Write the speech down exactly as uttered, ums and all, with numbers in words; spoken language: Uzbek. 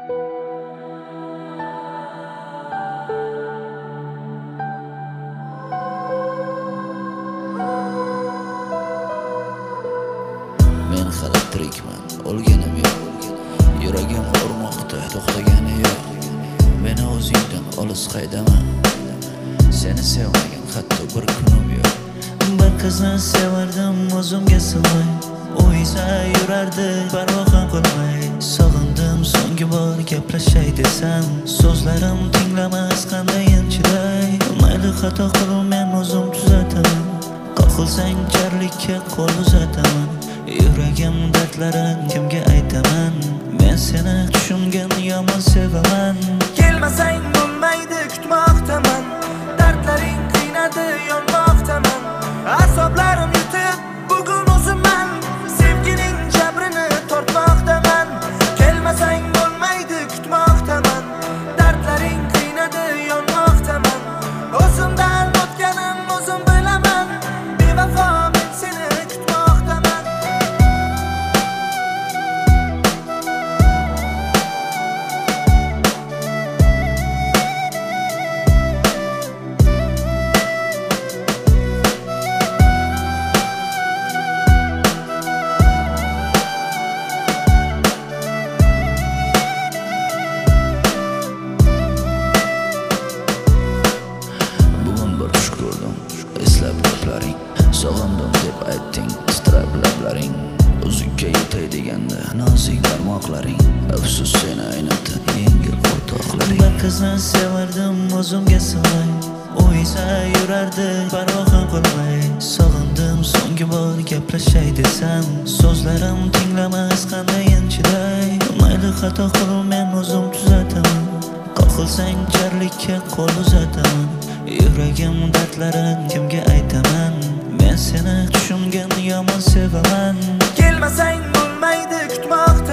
Men hali tirikman, o'lganim yo'q. Yuragim urmoqda, to'xtagani yo'q. Meni o'zingdan olis qaydaman. Seni sevmagan hatto bir kunim yo'q. Bir qizni sevardim o'zimga sig'may. U esa yurardi parvo ham qilmay. Sog'indim so'nggi bor gaplashay desam, so'zlarim tinglamas qandayin chiday. Mayli xato qilib men o'zim tuzataman. Qo'lsang jarlikka qo'l uzataman. Yuragim dardlarin kimga aytaman? Men seni tushungan yomon sevaman. Kelmasang bo'lmaydi kutmoqdaman. Dardlaring qiynadi yonmoqdaman. Asablarim yutib bugun o'zimman. Sevgining jabrini tortmoqdaman. Kelmasang bo'lmaydi kutmoqdaman. Dardlaring qiynadi yonmoqdaman. O'zimdan o'tganim o'zim bilaman. Bevafo men seni kutmoqdaman. Eslab gaplaring, sog'indim deb aytding, titrab lablaring. O'zingga yetay deganda nozik barmoqlaring. Afsus seni aynatdi yengil o'rtoqlaring. Bir qizni sevardim o'zimga sig'may. U esa yurardi parvo ham qilmay. Sog'indim so'nggi bor gaplashay desam, so'zlarim tinglamas qandayin chiday. Mayli xato qilib men o'zim tuzataman. Qo'lsang jarlikka qo'l uzataman. Yuragim dardlarin kimga aytaman? Men seni tushungan yomon sevaman. Kelmasang bo'lmaydi kutmoqda